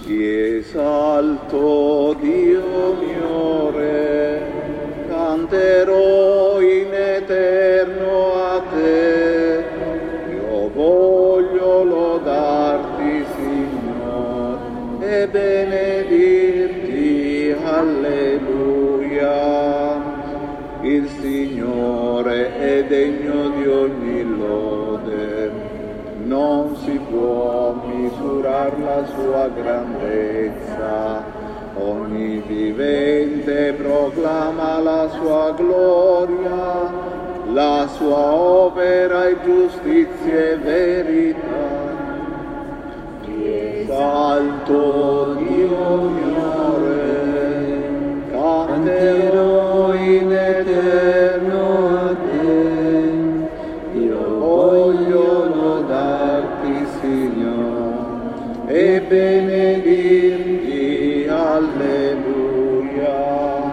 Ti esalto, Dio mio Re, canterò in eterno a te. Io voglio lodarti, Signore, e benedirti, alleluia. Il Signore è degno di ogni lode, non si può misurare la sua grandezza. Ogni vivente proclama la sua gloria, la sua opera è giustizia e verità. Ti esalto, Dio mio Re, canterò in eterno a te. Io voglio lodarti, Signore, e benedirti, alleluia.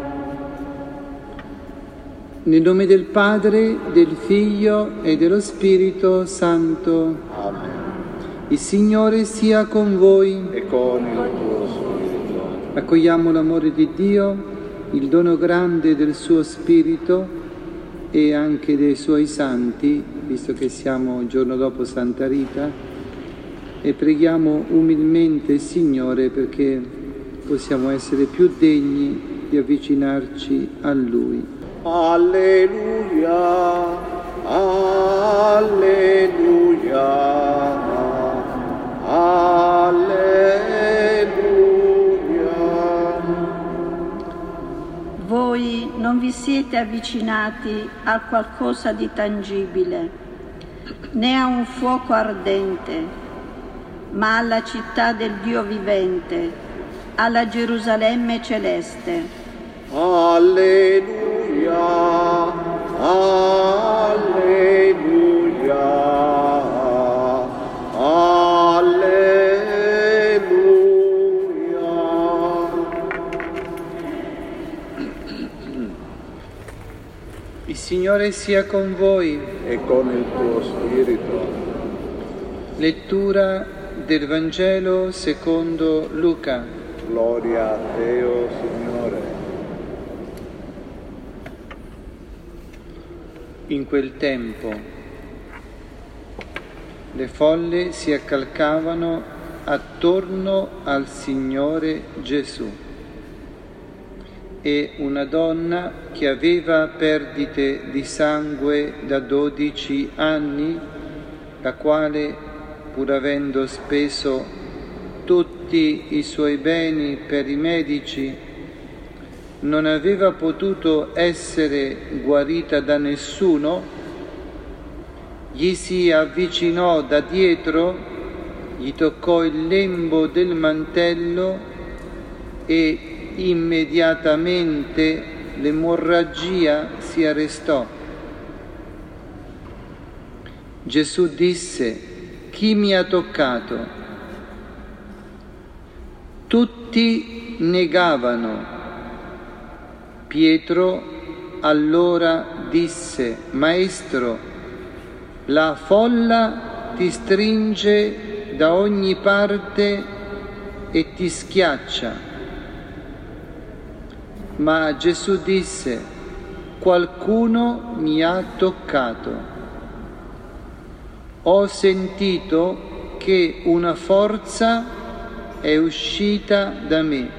Nel nome del Padre, del Figlio e dello Spirito Santo. Amen. Il Signore sia con voi. E con il tuo spirito. Accogliamo l'amore di Dio, il dono grande del suo Spirito e anche dei suoi santi, visto che siamo il giorno dopo Santa Rita, e preghiamo umilmente il Signore perché possiamo essere più degni di avvicinarci a Lui. Alleluia, alleluia, alleluia. Voi non vi siete avvicinati a qualcosa di tangibile, né a un fuoco ardente, ma alla città del Dio vivente, alla Gerusalemme celeste. Alleluia, alleluia, alleluia. Il Signore sia con voi. E con il tuo spirito. Lettura del Vangelo secondo Luca. Gloria a te, o Signore. In quel tempo le folle si accalcavano attorno al Signore Gesù e una donna che aveva perdite di sangue da 12 anni, la quale, pur avendo speso tutti i suoi beni per i medici, non aveva potuto essere guarita da nessuno, gli si avvicinò da dietro, gli toccò il lembo del mantello e immediatamente l'emorragia si arrestò. Gesù disse: «Chi mi ha toccato?» Tutti negavano. Pietro allora disse: «Maestro, la folla ti stringe da ogni parte e ti schiaccia». Ma Gesù disse: «Qualcuno mi ha toccato. Ho sentito che una forza è uscita da me».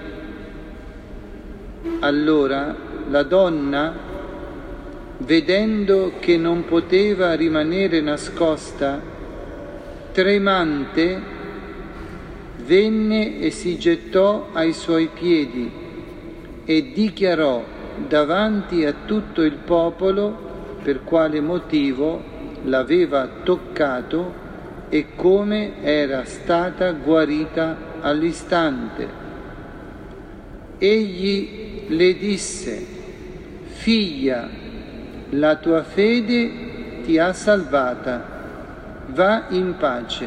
Allora la donna, vedendo che non poteva rimanere nascosta, tremante, venne e si gettò ai suoi piedi e dichiarò davanti a tutto il popolo per quale motivo l'aveva toccato e come era stata guarita all'istante. Egli le disse: «Figlia, la tua fede ti ha salvata, va in pace».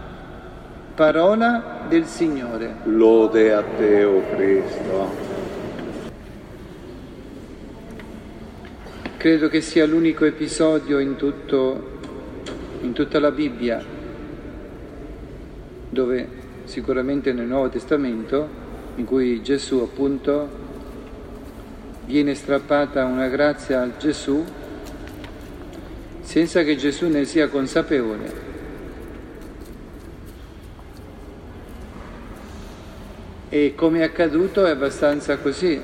Parola del Signore. Lode a te, o Cristo. Credo che sia l'unico episodio in tutta la Bibbia dove sicuramente nel Nuovo Testamento, in cui Gesù appunto viene strappata una grazia a Gesù senza che Gesù ne sia consapevole. E come è accaduto è abbastanza così,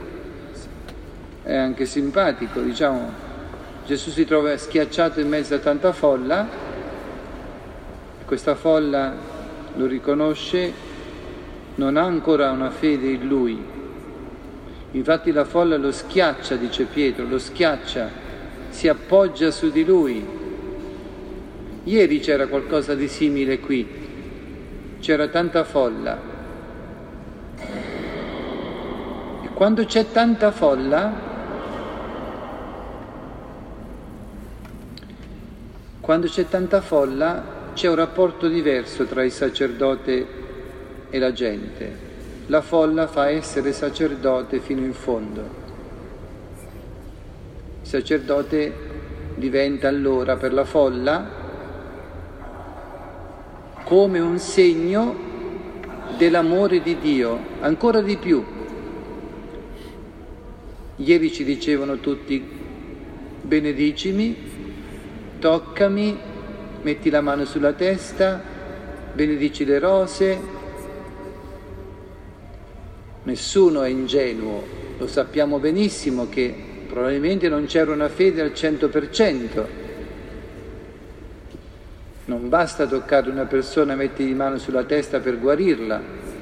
è anche simpatico, diciamo. Gesù si trova schiacciato in mezzo a tanta folla, questa folla lo riconosce, non ha ancora una fede in Lui. Infatti la folla lo schiaccia, dice Pietro, lo schiaccia, si appoggia su di Lui. Ieri c'era qualcosa di simile qui, c'era tanta folla. E quando c'è tanta folla, c'è un rapporto diverso tra il sacerdote e la gente. La folla fa essere sacerdote fino in fondo. Il sacerdote diventa allora per la folla come un segno dell'amore di Dio, ancora di più. Ieri ci dicevano tutti: benedicimi, toccami, metti la mano sulla testa, benedici le rose. Nessuno è ingenuo, lo sappiamo benissimo che probabilmente non c'era una fede al 100%. Non basta toccare una persona e mettergli mano sulla testa per guarirla,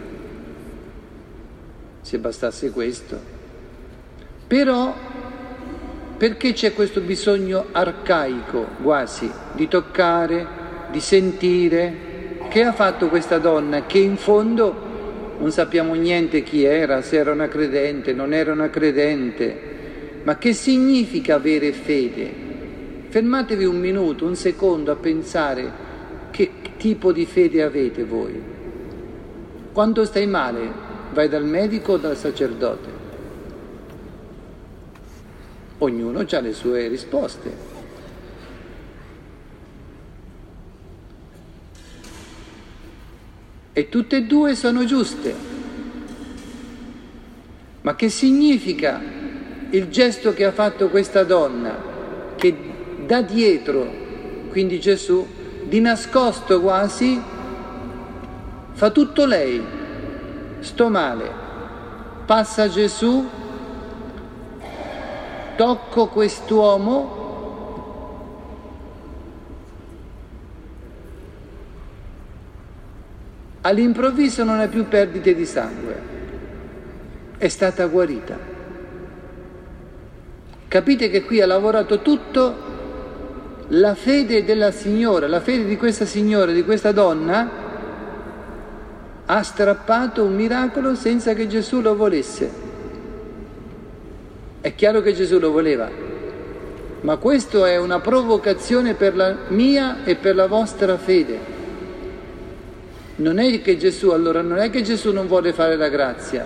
se bastasse questo. Però perché c'è questo bisogno arcaico, quasi, di toccare, di sentire? Che ha fatto questa donna che in fondo non sappiamo niente chi era, se era una credente, non era una credente? Ma che significa avere fede? Fermatevi un minuto, un secondo a pensare che tipo di fede avete voi. Quando stai male, vai dal medico o dal sacerdote? Ognuno ha le sue risposte. E tutte e due sono giuste. Ma che significa il gesto che ha fatto questa donna, che da dietro, quindi Gesù, di nascosto quasi, fa tutto lei? Sto male. Passa Gesù, tocco quest'uomo, all'improvviso non ha più perdite di sangue, è stata guarita. Capite che qui ha lavorato tutto la fede della signora, la fede di questa signora, di questa donna, ha strappato un miracolo senza che Gesù lo volesse. È chiaro che Gesù lo voleva, ma questo è una provocazione per la mia e per la vostra fede. Non è che Gesù non vuole fare la grazia.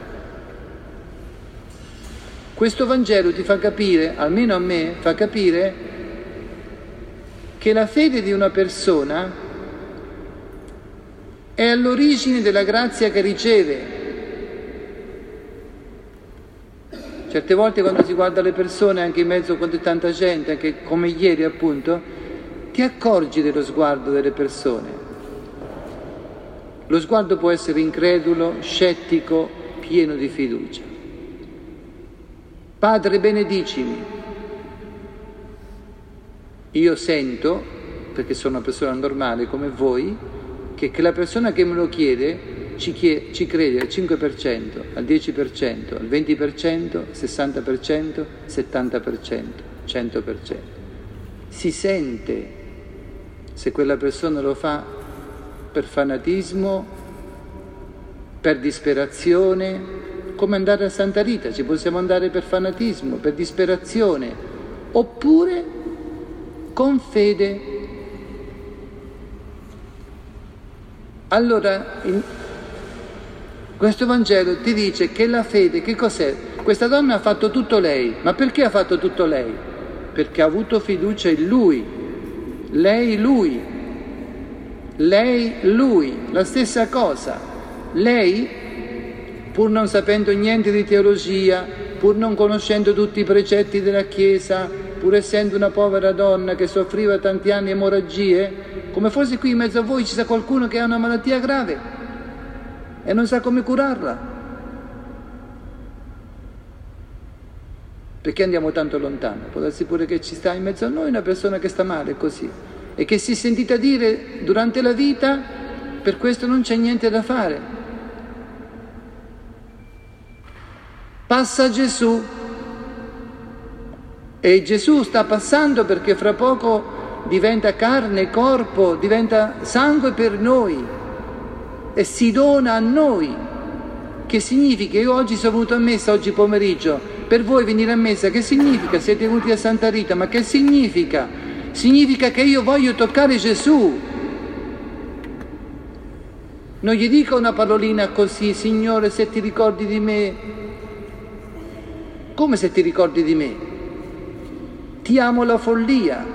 Questo Vangelo ti fa capire, almeno a me, fa capire che la fede di una persona è all'origine della grazia che riceve. Certe volte quando si guarda le persone, anche in mezzo a tanta gente, anche come ieri appunto, ti accorgi dello sguardo delle persone. Lo sguardo può essere incredulo, scettico, pieno di fiducia. Padre, benedicimi. Io sento, perché sono una persona normale come voi, che la persona che me lo chiede ci crede al 5%, al 10%, al 20%, al 60%, 70%, 100%. Si sente se quella persona lo fa per fanatismo, per disperazione, come andare a Santa Rita, ci possiamo andare per fanatismo, per disperazione, oppure con fede. Allora, questo Vangelo ti dice che la fede, che cos'è? Questa donna ha fatto tutto lei, ma perché ha fatto tutto lei? Perché ha avuto fiducia in Lui, lei lui. lei, lui, la stessa cosa. Lei, pur non sapendo niente di teologia, pur non conoscendo tutti i precetti della Chiesa, pur essendo una povera donna che soffriva tanti anni emorragie, come forse qui in mezzo a voi ci sia qualcuno che ha una malattia grave e non sa come curarla. Perché andiamo tanto lontano? Può darsi pure che ci sta in mezzo a noi una persona che sta male così e che si è sentita dire durante la vita: per questo non c'è niente da fare. Passa Gesù e Gesù sta passando perché fra poco diventa carne, corpo, diventa sangue per noi e si dona a noi. Che significa? Io oggi sono venuto a messa, oggi pomeriggio, per voi venire a messa, che significa? Siete venuti a Santa Rita, ma che significa? Significa che io voglio toccare Gesù. Non gli dico una parolina così: Signore, se ti ricordi di me. Come se ti ricordi di me? Ti amo la follia.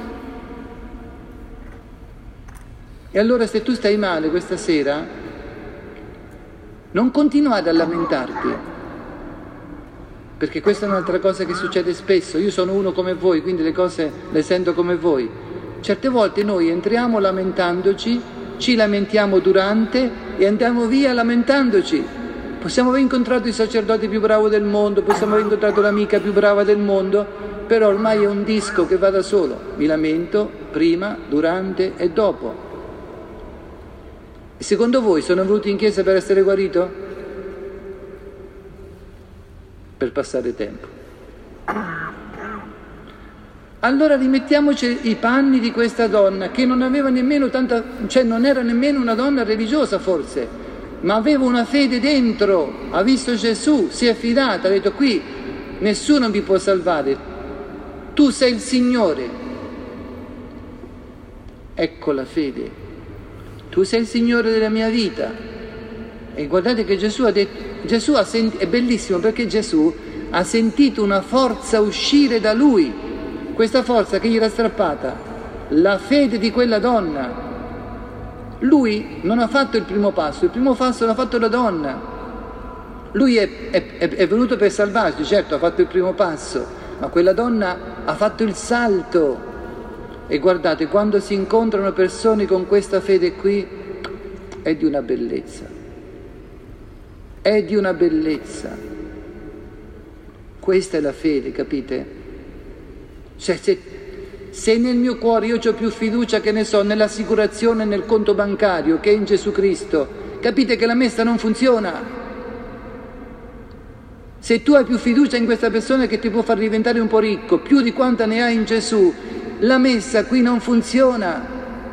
E allora se tu stai male questa sera, non continuare a lamentarti, perché questa è un'altra cosa che succede spesso. Io sono uno come voi, quindi le cose le sento come voi. Certe volte noi entriamo lamentandoci, ci lamentiamo durante e andiamo via lamentandoci. Possiamo aver incontrato il sacerdote più bravo del mondo, possiamo aver incontrato l'amica più brava del mondo, però ormai è un disco che va da solo. Mi lamento prima, durante e dopo. E secondo voi sono venuto in chiesa per essere guarito? Per passare tempo. Allora rimettiamoci i panni di questa donna che non aveva nemmeno tanta, cioè non era nemmeno una donna religiosa forse, ma aveva una fede dentro, ha visto Gesù, si è fidata, ha detto: qui nessuno mi può salvare, tu sei il Signore. Ecco la fede. Tu sei il Signore della mia vita. E guardate che Gesù ha detto, è bellissimo perché Gesù ha sentito una forza uscire da lui, questa forza che gli era strappata, la fede di quella donna. Lui non ha fatto il primo passo l'ha fatto la donna. Lui è venuto per salvarci, certo ha fatto il primo passo, ma quella donna ha fatto il salto. E guardate, quando si incontrano persone con questa fede qui, è di una bellezza. È di una bellezza. Questa è la fede, capite? Cioè, se nel mio cuore io ho più fiducia, che ne so, nell'assicurazione, nel conto bancario, che in Gesù Cristo, capite che la messa non funziona. Se tu hai più fiducia in questa persona che ti può far diventare un po' ricco, più di quanta ne hai in Gesù, la messa qui non funziona.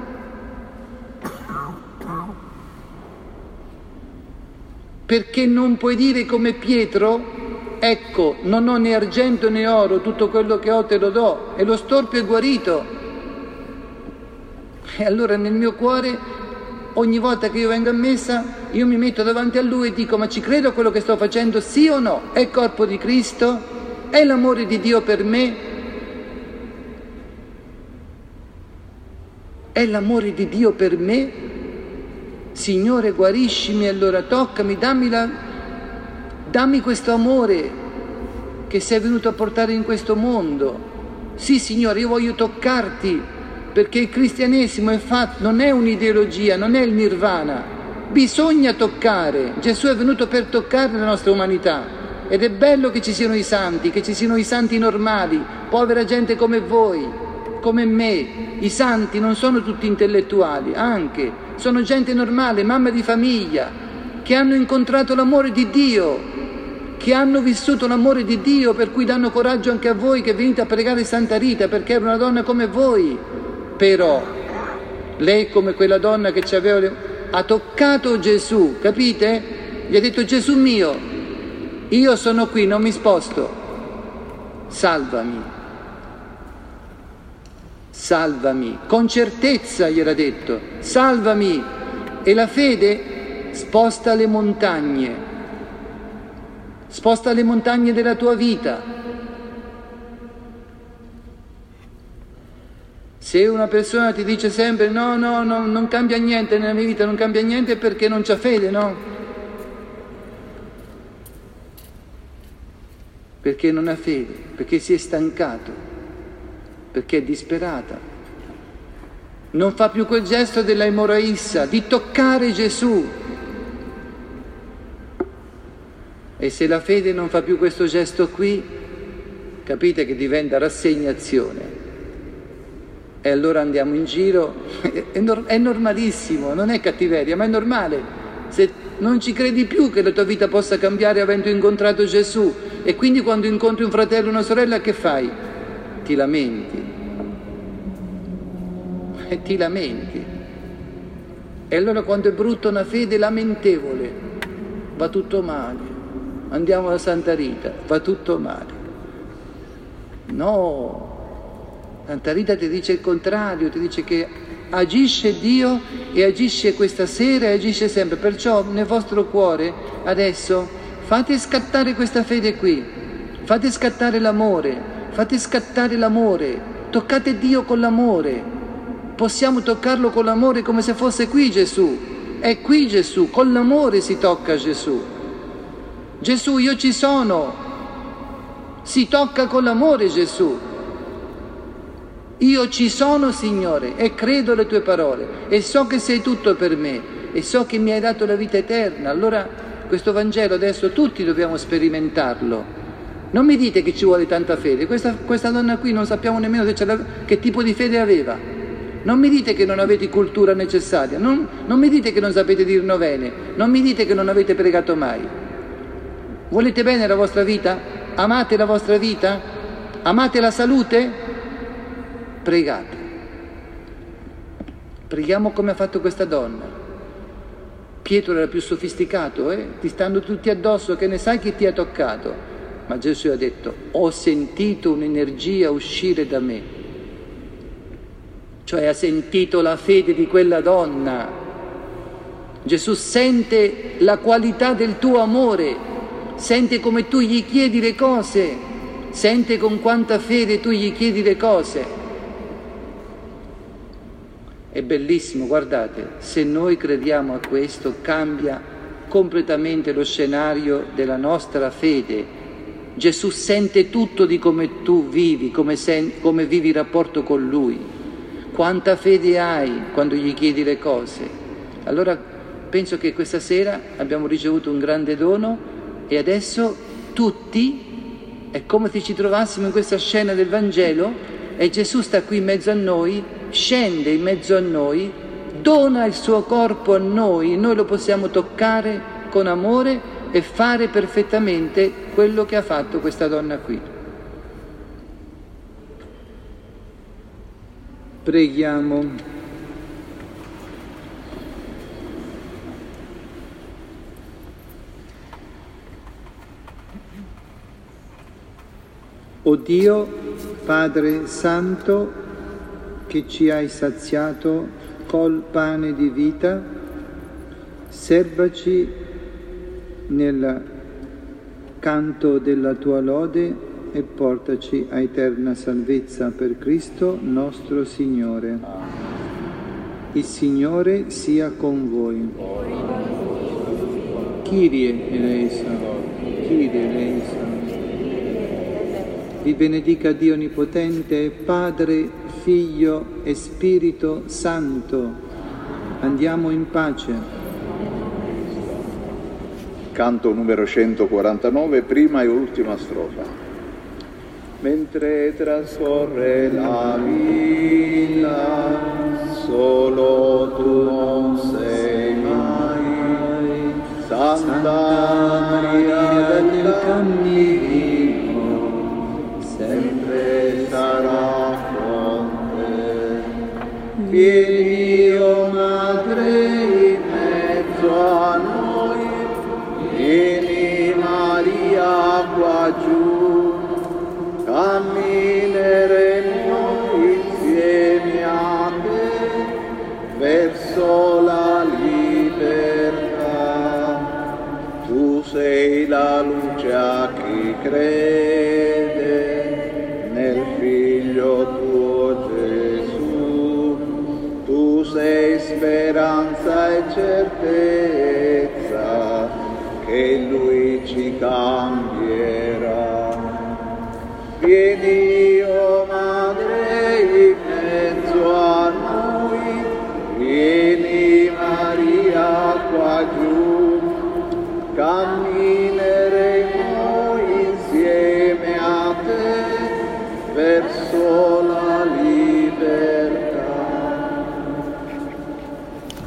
Perché non puoi dire come Pietro: ecco, non ho né argento né oro, tutto quello che ho te lo do, e lo storpio è guarito. E allora nel mio cuore, ogni volta che io vengo a messa, io mi metto davanti a lui e dico: ma ci credo a quello che sto facendo, sì o no? È il corpo di Cristo? È l'amore di Dio per me? È l'amore di Dio per me? Signore, guariscimi, allora toccami, dammi questo amore che sei venuto a portare in questo mondo. Sì, Signore, io voglio toccarti, perché il cristianesimo è fatto, non è un'ideologia, non è il nirvana. Bisogna toccare. Gesù è venuto per toccare la nostra umanità. Ed è bello che ci siano i santi, che ci siano i santi normali, povera gente come voi, come me. I santi non sono tutti intellettuali, anche, sono gente normale, mamma di famiglia, che hanno incontrato l'amore di Dio, che hanno vissuto l'amore di Dio, per cui danno coraggio anche a voi che venite a pregare Santa Rita, perché era una donna come voi. Però lei, come quella donna che ha toccato Gesù, capite? Gli ha detto: Gesù mio, io sono qui, non mi sposto, salvami. Salvami, con certezza gliel'ha detto, salvami. E la fede sposta le montagne della tua vita. Se una persona ti dice sempre no, non cambia niente nella mia vita, non cambia niente, è perché non c'ha fede, no? Perché non ha fede, perché si è stancato, perché è disperata. Non fa più quel gesto della emoraissa, di toccare Gesù. E se la fede non fa più questo gesto qui, capite che diventa rassegnazione. E allora andiamo in giro, è normalissimo, non è cattiveria, ma è normale. Se non ci credi più che la tua vita possa cambiare avendo incontrato Gesù, e quindi quando incontri un fratello o una sorella, che fai? Ti lamenti. E ti lamenti. E allora quando è brutta una fede lamentevole, va tutto male. Andiamo alla Santa Rita, va tutto male. No, Santa Rita ti dice il contrario, ti dice che agisce Dio e agisce questa sera e agisce sempre. Perciò nel vostro cuore adesso fate scattare questa fede qui, fate scattare l'amore, toccate Dio con l'amore. Possiamo toccarlo con l'amore come se fosse qui Gesù. È qui Gesù, con l'amore si tocca Gesù. Gesù, io ci sono. Si tocca con l'amore Gesù. Io ci sono, Signore, e credo alle tue parole, e so che sei tutto per me, e so che mi hai dato la vita eterna. Allora questo Vangelo adesso tutti dobbiamo sperimentarlo. Non mi dite che ci vuole tanta fede. Questa donna qui non sappiamo nemmeno che tipo di fede aveva. Non mi dite che non avete cultura necessaria, non mi dite che non sapete dire novene, non mi dite che non avete pregato mai. Volete bene la vostra vita? Amate la vostra vita? Amate la salute? Pregate. Preghiamo come ha fatto questa donna. Pietro era più sofisticato, ti stanno tutti addosso, che ne sai chi ti ha toccato? Ma Gesù ha detto, ho sentito un'energia uscire da me. Cioè ha sentito la fede di quella donna. Gesù sente la qualità del tuo amore, sente come tu gli chiedi le cose, sente con quanta fede tu gli chiedi le cose. È bellissimo, guardate, se noi crediamo a questo cambia completamente lo scenario della nostra fede. Gesù sente tutto di come tu vivi, come vivi il rapporto con Lui. Quanta fede hai quando gli chiedi le cose. Allora penso che questa sera abbiamo ricevuto un grande dono e adesso tutti, è come se ci trovassimo in questa scena del Vangelo e Gesù sta qui in mezzo a noi, scende in mezzo a noi, dona il suo corpo a noi lo possiamo toccare con amore e fare perfettamente quello che ha fatto questa donna qui. Preghiamo. O Dio, Padre Santo, che ci hai saziato col pane di vita, serbaci nel canto della tua lode e portaci a eterna salvezza per Cristo nostro Signore. Il Signore sia con voi. Kyrie eleison, Kyrie eleison. Vi benedica Dio Onnipotente, Padre, Figlio e Spirito Santo. Andiamo in pace. Canto numero 149, prima e ultima strofa. Mentre trascorre la vita, solo tu non sei mai, Santa Maria del Cammino, sempre sarà con te. Vieni, o Madre, in mezzo a noi, vieni Maria qua giù, cammineremo insieme a te verso la libertà. Tu sei la luce a chi crede nel Figlio tuo Gesù. certezza che Lui ci cambierà. Vieni, o Madre, in mezzo a noi, vieni Maria qua giù